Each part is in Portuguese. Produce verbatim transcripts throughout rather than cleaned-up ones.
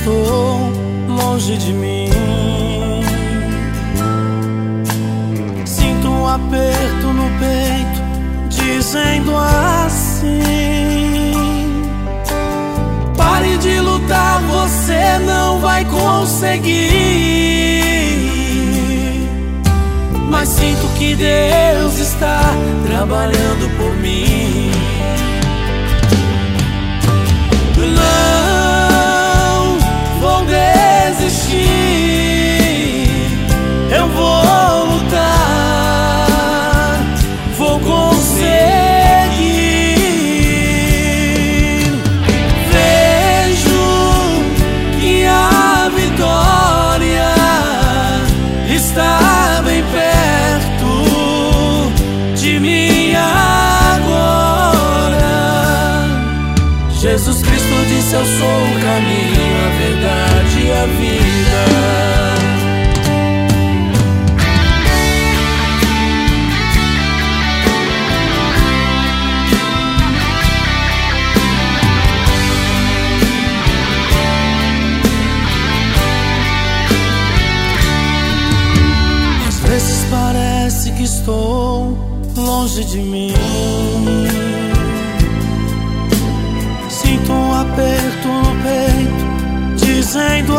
estou longe de mim. Sinto um aperto no peito, dizendo assim: pare de lutar, você não vai conseguir. Mas sinto que Deus está trabalhando por mim. Não vou desistir, eu vou lutar, vou conseguir. Vejo que a vitória está bem perto de mim agora. Jesus Cristo disse: eu sou o caminho, a verdade e a vida. Às vezes parece que estou longe de mim. Sinto um aperto no peito, dizendo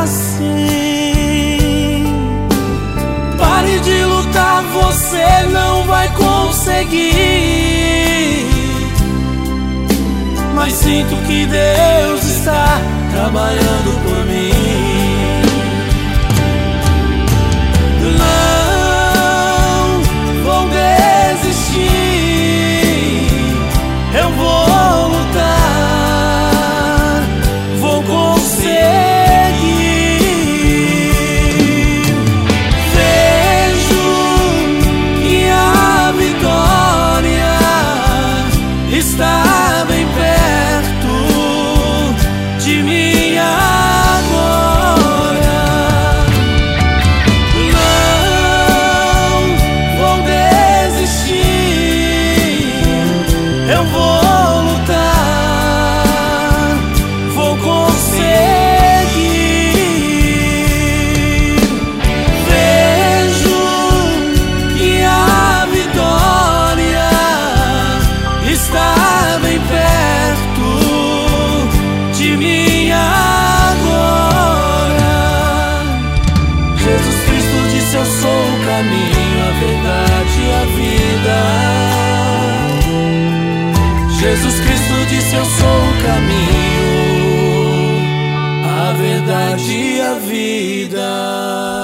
assim: pare de lutar, você não vai conseguir. Mas sinto que Deus está trabalhando por mim. Não vou desistir, eu vou lutar, vou conseguir. Vejo que a vitória está bem perto de mim agora. Não vou desistir, eu vou lutar, vou conseguir. Vejo que a vitória está bem perto de mim agora. Jesus Cristo disse: eu sou o caminho, a verdade e a vida. Jesus Cristo disse: eu sou o caminho, a verdade e a vida.